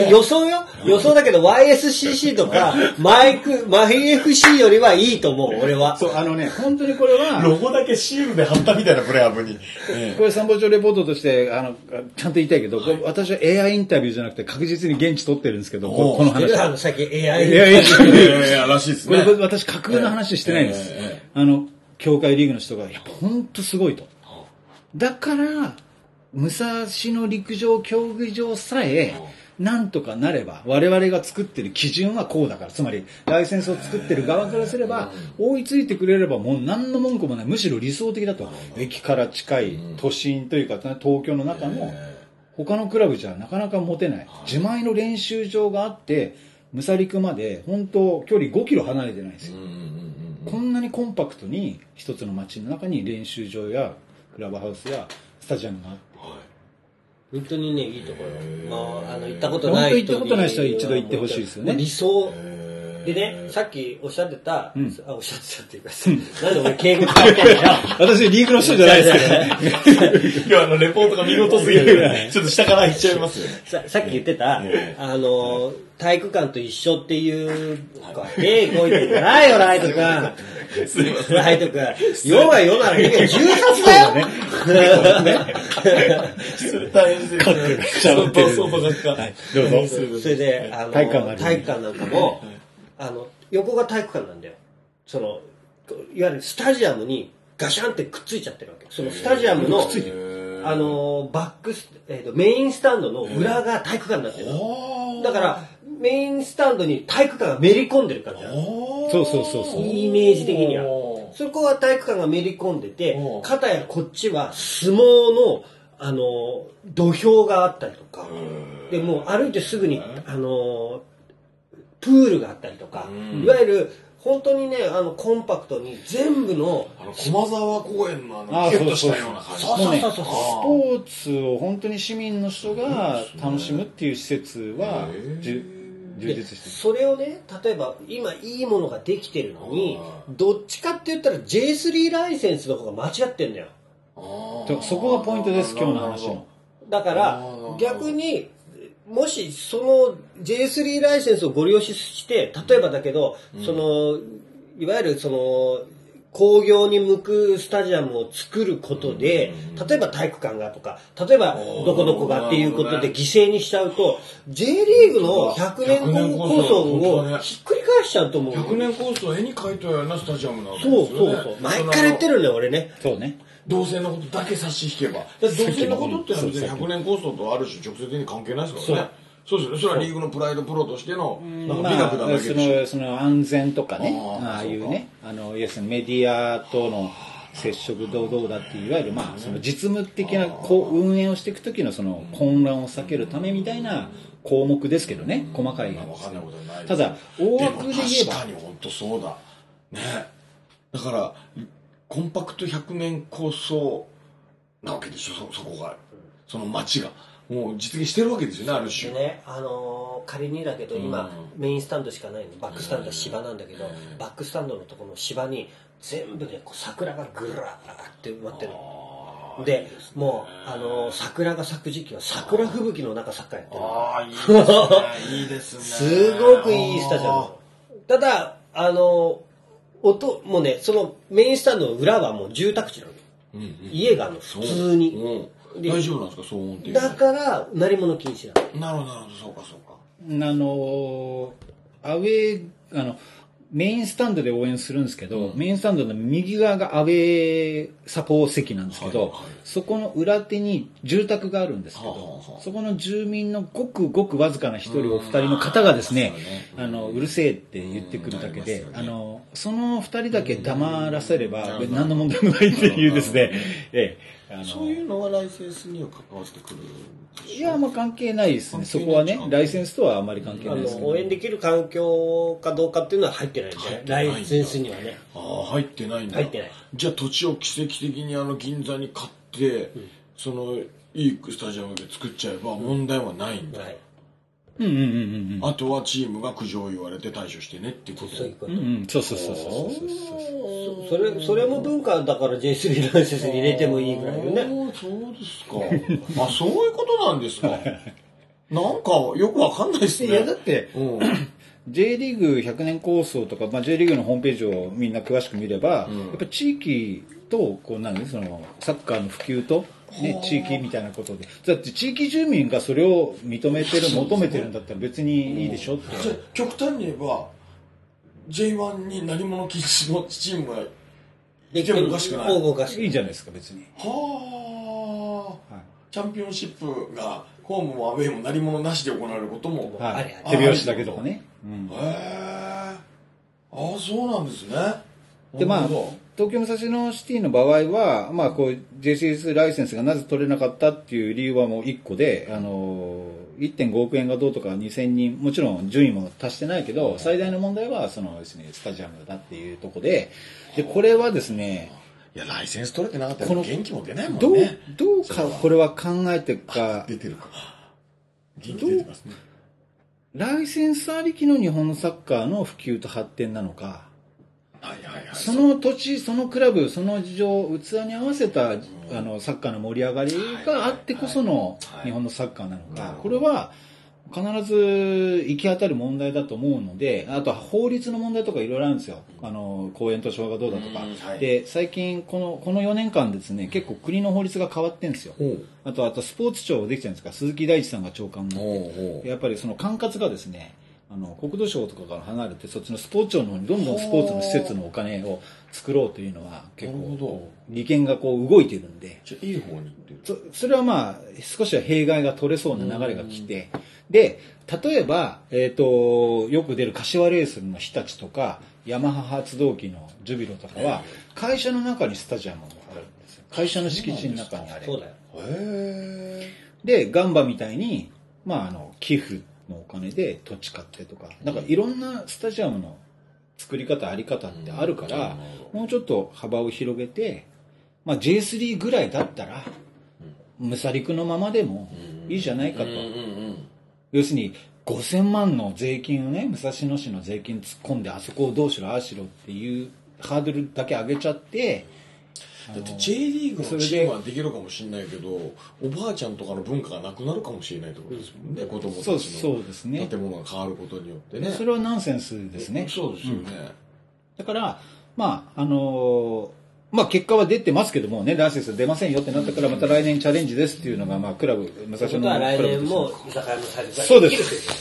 予想よ、予想だけど ワイエスシーシー とかマイクマイ エフシー よりはいいと思う俺は。 そう、あのね、本当にこれはロゴだけシールで貼ったみたいなプレハブに。 これ参謀長レポートとしてあのちゃんと言いたいけど、はい、私は エーアイ インタビューじゃなくて確実に現地取ってるんですけど、この話は。 さっき エーアイインタビューらしいですね。 これ私架空の話してないんです。あの協会リーグの人がやっぱ本当すごいと。だから、武蔵野陸上競技場さえ、なんとかなれば、我々が作ってる基準はこうだから、つまり、ライセンスを作ってる側からすれば、追いついてくれればもう何の文句もない、むしろ理想的だと。駅から近い都心というか、東京の中の、他のクラブじゃなかなか持てない。自前の練習場があって、武蔵陸まで、本当距離ごキロ離れてないんですよ。こんなにコンパクトに、一つの街の中に練習場や、クラブハウスやスタジアムがあって、はい、 本当にねいいところ。まああの行ったことない人に本当行ったことない人は一度行ってほしいですよね。 理想でね、さっきおっしゃってた、うん、あ、おっしゃってたっていうかさ、なんで俺敬語使ってんだよ。 私リーグの人じゃないですけどね。 今日あの、レポートが見事すぎるから、ちょっと下から行っちゃいますよね。 さ, さっき言ってた、あの、体育館と一緒っていう、ええ、こう言ってんじゃないよ、ライト君。 すいません。 ライト君。世が世なら結局じゅうさつだよね。 それ大変ですよね。相当相当学科。はい、どうぞ。 それで、あの、体育館体育館なんかも、あの、横が体育館なんだよ。その、いわゆるスタジアムにガシャンってくっついちゃってるわけ。そのスタジアムの、あの、バックス、えっと、メインスタンドの裏が体育館になってるの。だから、メインスタンドに体育館がめり込んでる感じなの。 そうそうそうそう。 イメージ的には。そこは体育館がめり込んでて、片やこっちは相撲の、あの、土俵があったりとか、で、もう歩いてすぐに、あの、プールがあったりとか、いわゆる、本当にね、あの、コンパクトに全部の、 あの、駒沢公園のあの、キュッとしたような感じ。 そうそうそうそう。スポーツを本当に市民の人が楽しむっていう施設は、充実してる。 それをね、例えば、今いいものができてるのに、どっちかって言ったら ジェイスリー ライセンスの方が間違ってんだよ。 そこがポイントです、今日の話の。 だから、逆に、もしその ジェイスリー ライセンスをご利用して、例えばだけど、うん、その、いわゆるその、工業に向くスタジアムを作ることで、例えば体育館がとか、例えばどこどこがっていうことで犠牲にしちゃうと、J リーグのひゃくねん構想をひっくり返しちゃうと思う。 ひゃくねん構想を絵に描いたようなスタジアムなわけですよね。 そうそうそう。前から言ってるんだよ、俺ね。 そうね。 同性のことだけ差し引けば。同性のことってのは別にひゃくねん構想とある種直接的に関係ないですからね。そうですね。それはリーグのプライドプロとしての、なんか美学なだけでしょ。その安全とかね、ああいうね、あの、要するにメディアとの接触堂々だっていう、いわゆるまあ、その実務的なこう運営をしていくときのその混乱を避けるためみたいな項目ですけどね、細かい。ただ、大枠で言えば。 確かに本当そうだ。ね。だから、コンパクトひゃくねん構想なわけでしょ、そ、そこが。その街が。もう実現してるわけですよね、ある種。 でね、あのー、仮にだけど今、うん、メインスタンドしかないの、バックスタンドは芝なんだけど、うん、バックスタンドのところの芝に全部ね、こう桜がぐらーって埋まってるの。で、いいですね、もう、あのー、桜が咲く時期は桜吹雪の中サッカーやってる。 ああ、いいですね。いいですね。 すごくいいスタジアム。ただ、あのー、音、もうね、そのメインスタンドの裏はもう住宅地なの。うんうん、家があの普通に。 大丈夫なんですか、騒音っていう。 だから、鳴り物禁止なの。なるほど、なるほど、そうか、そうか。 あの、アウェー、あの、メインスタンドで応援するんですけど、うん、メインスタンドの右側がアウェーサポ席なんですけど、はいはい、そこの裏手に住宅があるんですけど、はあはあ、そこの住民のごくごくわずかな一人お二人の方がですね、うん、あの、うるせえって言ってくるだけで、あの、その二人だけ黙らせれば、うん、何の問題もないっていうですね、ええ、 あのそういうのはライセンスには関わってくる。 いや、まあ関係ないですね。そこはね、ライセンスとはあまり関係ないですけど。 応援できる環境かどうかっていうのは入ってないんで、ライセンスにはね。 ああ、入ってないんだ。 入ってない。 じゃあ土地を奇跡的にあの銀座に買って、うん、そのいいスタジアムで作っちゃえば問題はないんだ。はい、 うんうんうんうん。 あとはチームが苦情を言われて対処してねっていうこと。 そういうこと。 うんうん、そうそうそうそうそうそれ、それも文化だから ジェイスリー ライセンスに入れてもいいぐらいよね。 そうですか。あ、そういうことなんですか。なんかよくわかんないですね。 いや、だって、うん、J リーグひゃくねん構想とか、まあ、J リーグのホームページをみんな詳しく見れば、うん、やっぱ地域と、こうなんで、その、サッカーの普及と、ね、地域みたいなことで。だって地域住民がそれを認めてる、求めてるんだったら別にいいでしょって。 じゃあ極端に言えば、ジェイワン に何者禁止のチームがいてもおかしくない。 おかしい。 いいじゃないですか、別に。 はあ、はい。チャンピオンシップが、ホームもアウェーも何者なしで行われることも、 はい。手拍子だけとかね。 うん、へえ。ああ、そうなんですね。 で、まあ、東京武蔵野シティの場合は、まあ、こう、ジェイシーエス ライセンスがなぜ取れなかったっていう理由はもう一個で、あの、いってんごおくえんがどうとかにせんにん、もちろん順位も達してないけど、最大の問題は、そのですね、スタジアムだっていうところで、で、これはですね、 いや、ライセンス取れてなかったら元気も出ないもんね。 どう、どうか、これは考えてか、 出てるか。元気出てますね。 ライセンスありきの日本のサッカーの普及と発展なのか、 はいはいはい、 その土地、そのクラブ、その事情、器に合わせた、うん、あのサッカーの盛り上がりがあってこその日本のサッカーなのか、はいはいはい、これは必ず行き当たる問題だと思うので、あとは法律の問題とかいろいろあるんですよ。あの公園図書がどうだとか、はい、で最近このこのよねんかんですね、結構国の法律が変わってるんですよ。あとあとスポーツ庁できてるんですか、鈴木大地さんが長官になって、やっぱりその管轄がですね、あの国土省とかから離れてそっちのスポーツ庁の方にどんどんスポーツの施設のお金を作ろうというのは結構利権がこう動いてるんで、 じゃいい方に行ってる。 そ, それはまあ少しは弊害が取れそうな流れが来て、で例えば、えー、とよく出る柏レースの日立とかヤマハ発動機のジュビロとかは会社の中にスタジアムがあるんですよ。会社の敷地の中にあれ。 そうだよ。 へー。でガンバみたいに、まあ、あの寄付のお金で土地買ってとか、なんかいろんなスタジアムの作り方あり方ってあるから、もうちょっと幅を広げて、まあ、ジェイスリー ぐらいだったらムサリクのままでもいいじゃないかと。要するにごせんまんの税金をね、武蔵野市の税金突っ込んであそこをどうしろああしろっていうハードルだけ上げちゃって、 だって J リーグのチームはできるかもしれないけど、おばあちゃんとかの文化がなくなるかもしれないってことですもんね、子供たちの建物が変わることによってね。 それはナンセンスですね。 そうですよね。うん、 だからまああのーまあ結果は出てますけどもね、ライセンス出ませんよってなったからまた来年チャレンジですっていうのがまあクラブ武蔵野のクラブ来年も居酒屋のサイズがそうです。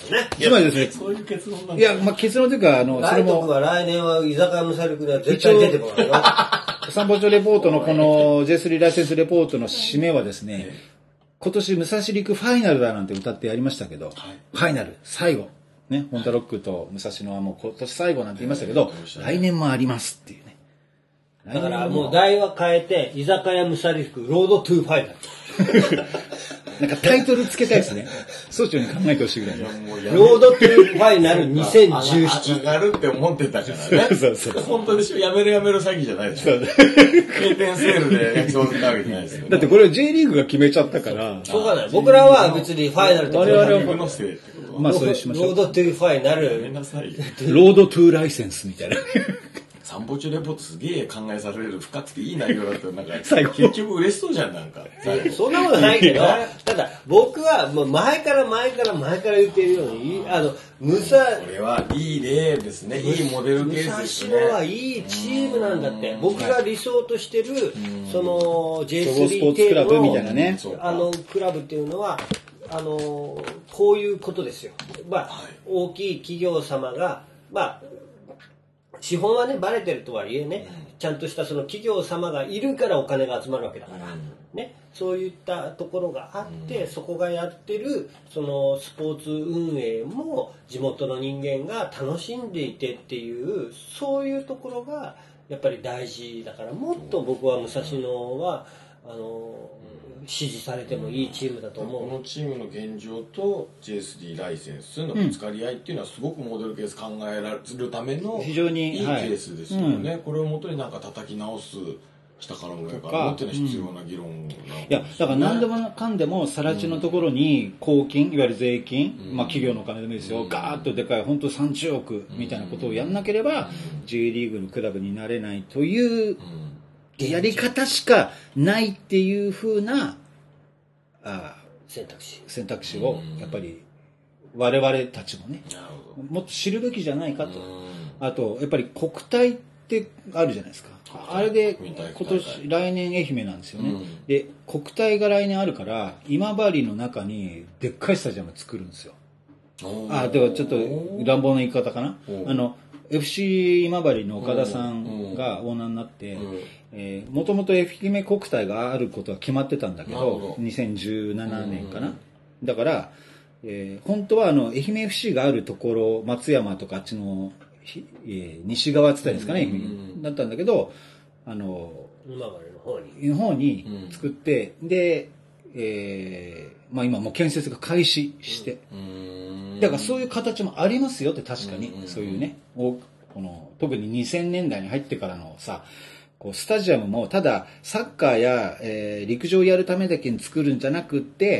つまりですね、 そういう結論なんですか。いやまあ結論というかあのライト君は来年は居酒屋のサイズが絶対出てこないよ。 散歩町レポートのこの ジェイスリー ライセンスレポートの締めはですね、今年武蔵陸ファイナルだなんて歌ってやりましたけど、はい、ファイナル最後ね、ホンタロックと武蔵野はもう今年最後なんて言いましたけど、来年もありますっていうね。 だからもう題は変えて居酒屋ムサリフロードトゥーファイナル。 なんかタイトルつけたいですね。総長に考えてほしいぐらい。 ロードトゥーファイナルにせんじゅうなな。 上がるって思ってたからね。 そうそうそう。 本当にやめるやめる詐欺じゃないでしょ。閉店セールで焼きそうなわけじゃないですよね。 だってこれ J リーグが決めちゃったから。 そうかない。僕らは別にファイナルと我々はのせいってこと。 まあそれしましょう。 ロードトゥーファイナル。 ごめんなさい。 ロードトゥーライセンスみたいな。 散歩中レポートすげえ考えされる深くていい内容だったらなんか最後結局嬉しそうじゃんなんかそんなことないけどただ僕はもう前から前から前から言っているようにあのムサこれはいい例ですね。いいモデルケースですね。 武蔵野はいいチームなんだって僕が理想としてるその ジェイスリー 系のみたいなねあのクラブっていうのはあのこういうことですよ。まあ大きい企業様がまあ資本はねバレてるとはいえね、うん、ちゃんとしたその企業様がいるからお金が集まるわけだから、うん、ね、そういったところがあって、うん、そこがやってるそのスポーツ運営も地元の人間が楽しんでいてっていうそういうところがやっぱり大事だからもっと僕は武蔵野はあの支持されてもいいチームだと思う。 このチームの現状と ジェイエスディー ライセンスのぶつかり合いっていうのはすごくモデルケース考えられるための非常にいいケースですよね、はい、うん、これをもとになんか叩き直す下からも上からもっていうのは必要な議論なんですよね、 いやだから何でもかんでも更地のところに公金いわゆる税金、うん、まあ企業のお金でもいいですよ、うん、ガーッとでかい本当さんじゅうおくみたいなことをやんなければ、うん、J リーグのクラブになれないというやり方しかないっていう風なあ選択肢選択肢をやっぱり我々たちもねもっと知るべきじゃないかと。あとやっぱり国体ってあるじゃないですか。あれで今年来年愛媛なんですよね、うん、で国体が来年あるから今治の中にでっかいスタジアム作るんですよ。あではちょっと乱暴な言い方かな。あの エフシー 今治の岡田さんがオーナーになってもともと愛媛国体があることは決まってたんだけどにせんじゅうななねんかな。だから、えー、本当はあの愛媛 エフシー があるところ松山とかあっちの、えー、西側って言ったんですかね、愛媛だったんだけどあの今治の方にの方に作って、うん、で、えーまあ、今もう建設が開始して、うん、だからそういう形もありますよって確かに、うん、そういうねこの特ににせんねんだいに入ってからのさこうスタジアムもただサッカーや、えー、陸上をやるためだけに作るんじゃなくって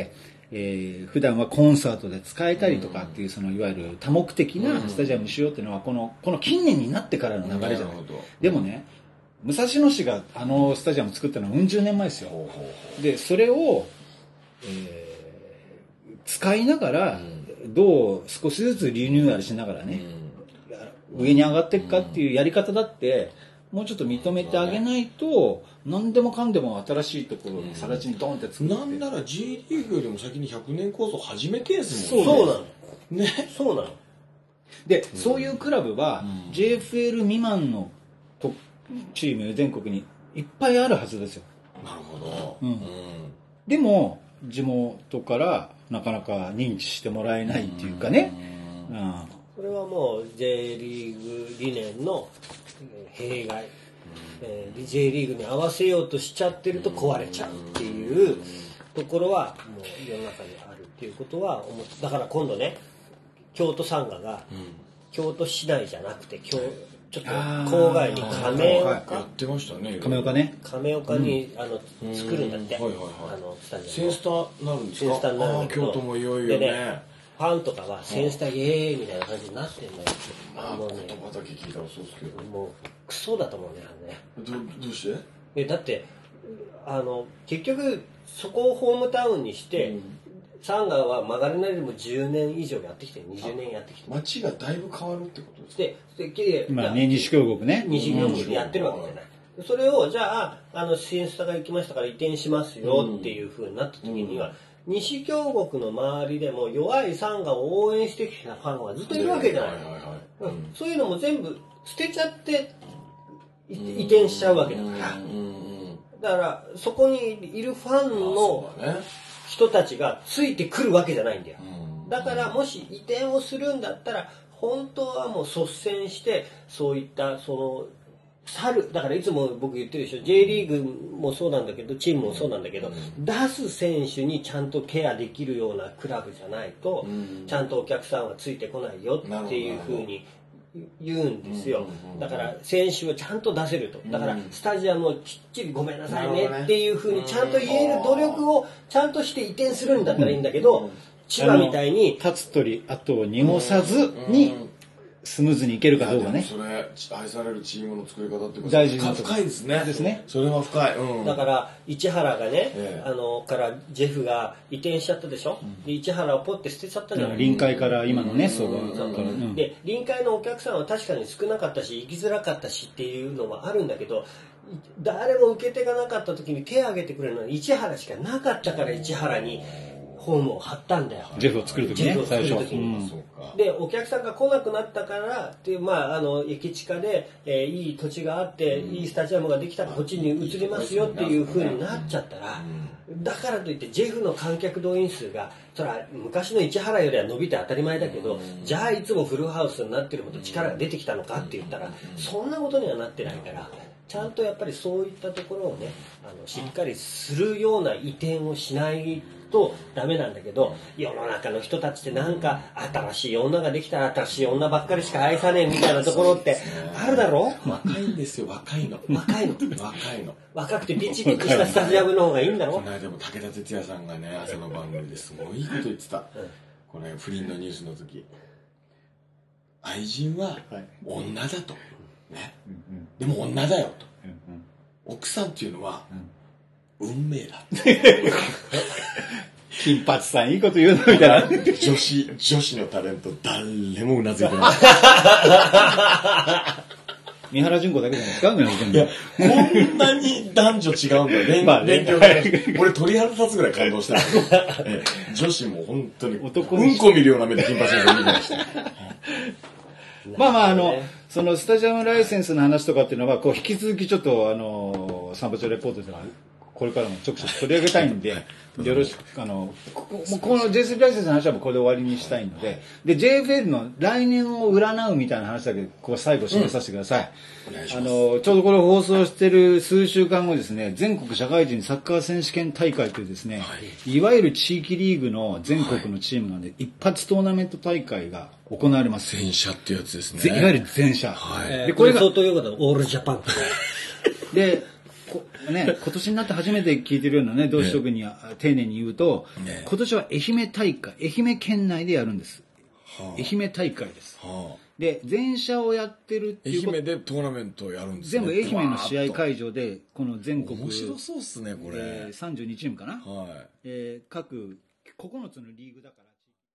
えー、普段はコンサートで使えたりとかっていう、そのいわゆる多目的なスタジアムにしようっていうのは、この、この近年になってからの流れじゃない。でもね、武蔵野市があのスタジアム作ったのはうん十年前ですよ。で、それを、えー、使いながら、どう少しずつリニューアルしながらね、上に上がっていくかっていうやり方だって、もうちょっと認めてあげないと、何でもかんでも新しいところに更地にドンって作って、 なんなら J リーグよりも先にひゃくねん構想始めてんすもんね。そうなの。 ね。 そうなの。 で、うん、そういうクラブは、うん、ジェイエフエル 未満のチーム全国にいっぱいあるはずですよ。 なるほど。 うんうん、でも、地元からなかなか認知してもらえないっていうかね。 うんうん、これはもう J リーグ理念の弊害、えー、J リーグに合わせようとしちゃってると壊れちゃうっていうところはもう世の中にあるっていうことは思って、だから今度ね、京都サンガが京都市内じゃなくて京ちょっと郊外に亀岡、 やってましたね。 亀岡ね。 亀岡に、うん、あの作るんだって。はいはいはい。あのスタジアム。 センスターなるんですか。 センスターになるんだけど。 京都もいよいよね。 でね、ファンとかはセンスターイエーイみたいな感じになってんだよ。 あもうね、言葉だけ聞いたらそうですけど。 もうクソだと思うねあれね。どどうして？ えだってあの結局そこをホームタウンにして。うん、サンガは曲がりなりでもじゅうねん以上やってきてる、にじゅうねんやってきてる。 街がだいぶ変わるってことですか？ で、で、で、 まあね、西京極ね。 西京極でやってるわけじゃない。うん、それを、じゃあ、あの、センスタが行きましたから移転しますよっていう風になった時には、うん、西京極の周りでも弱いサンガを応援してきたファンはずっといるわけじゃない。そういうのも全部捨てちゃって移転しちゃうわけだから。だから、そこにいるファンの、人たちがついてくるわけじゃないんだよ。だからもし移転をするんだったら本当はもう率先してそういったその去る、だからいつも僕言ってるでしょ、 J リーグもそうなんだけどチームもそうなんだけど、出す選手にちゃんとケアできるようなクラブじゃないとちゃんとお客さんはついてこないよっていうふうに言うんですよ。だから選手をちゃんと出せると。だからスタジアムをきっちりごめんなさいねっていうふうにちゃんと言える努力をちゃんとして移転するんだったらいいんだけど、千葉みたいに立つ鳥後を濁さずにスムーズにいけるかどうかね。 それ愛されるチームの作り方って大事な深いですね。 ですね。 それは深い。うん、 だから市原がね、ええ、あのからジェフが移転しちゃったでしょ。うん、で市原をポッて捨てちゃったじゃない。 臨海から今のね、そうが、 うん、で臨海のお客さんは確かに少なかったし行きづらかったしっていうのもあるんだけど、誰も受け手がなかった時に手を挙げてくれるのは市原しかなかったから市原にホームを張ったんだよ。 ジェフを作る時ね、最初。うん、 でお客さんが来なくなったからっていう、まああの駅近で、えー、いい土地があって、うん、いいスタジアムができたからこっちに移りますよっていう風になっちゃったら、うん、だからといってジェフの観客動員数がそれは昔の市原よりは伸びて当たり前だけど、うん、じゃあいつもフルハウスになってるほど力が出てきたのかって言ったら、そんなことにはなってないから。ちゃんとやっぱりそういったところをね、あのしっかりするような移転をしないとダメなんだけど、世の中の人たちってなんか新しい女ができたら新しい女ばっかりしか愛さねえみたいなところってあるだろ。 若いんですよ、若いの。 若いの。 若いの。 若くてピチピチしたスタジアムの方がいいんだろ。 この間も武田鉄矢さんがね、朝の番組ですごいいいこと言ってた。うん、これ不倫のニュースの時、愛人は女だと。ね、うんうん、でも女だよと、うんうん、奥さんっていうのは、うん、運命だ金髪さんいいこと言うのみたいな女子女子のタレント誰もうなずいてない三原純子だけじゃないですか。 いやこんなに男女違うんだよね。まあね、俺鳥肌立つぐらい感動したえ女子も本当に男うんこ見るような目で金髪さん見てましたまあまああのそのスタジアムライセンスの話とかっていうのはこう引き続きちょっとあのサンバチョレポートではこれからもちょくちょく取り上げたいんでよろしくあのこここの ジェイスリー ライセンスの話はもうこれで終わりにしたいのでで ジェイエフエル の来年を占うみたいな話だけこう最後締めさせてください。うん、あのちょうどこれ放送してる数週間後ですね、全国社会人サッカー選手権大会というですね、はい、いわゆる地域リーグの全国のチームなんで、はい、一発トーナメント大会が行われます。 全社ってやつですね。 いわゆる全社。 はい、でこれが相当良かったオールジャパンでね、今年になって初めて聞いてるようなね、同志諸君には丁寧に言うと、 ね、 今年は愛媛大会、愛媛県内でやるんです。はあ、愛媛大会です。はあ、で、全社をやってるっていう。 愛媛でトーナメントをやるんですね。 全部愛媛の試合会場で、この全国。 面白そうっすね、これ。 えー、さんじゅうにチームかな。 はい。 えー、各ここのつのリーグだから。